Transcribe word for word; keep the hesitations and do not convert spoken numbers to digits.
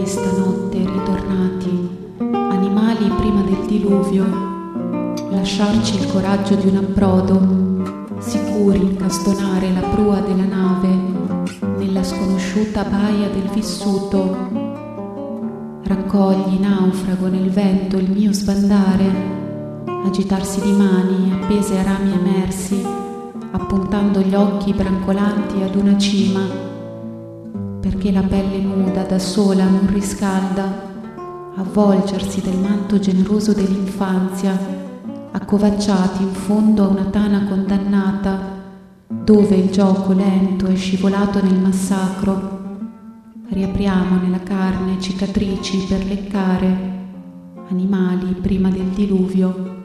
stanotte ritornati, animali prima del diluvio, lasciarci il coraggio di un approdo, sicuri incastonare la prua della nave nella sconosciuta baia del vissuto. Raccogli, naufrago, nel vento il mio sbandare, agitarsi di mani appese a rami emersi, appuntando gli occhi brancolanti ad una cima, perché la pelle nuda da sola non riscalda, avvolgersi del manto generoso dell'infanzia, accovacciati in fondo a una tana condannata, dove il gioco lento è scivolato nel massacro. Riapriamo nella carne cicatrici per leccare, animali prima del diluvio.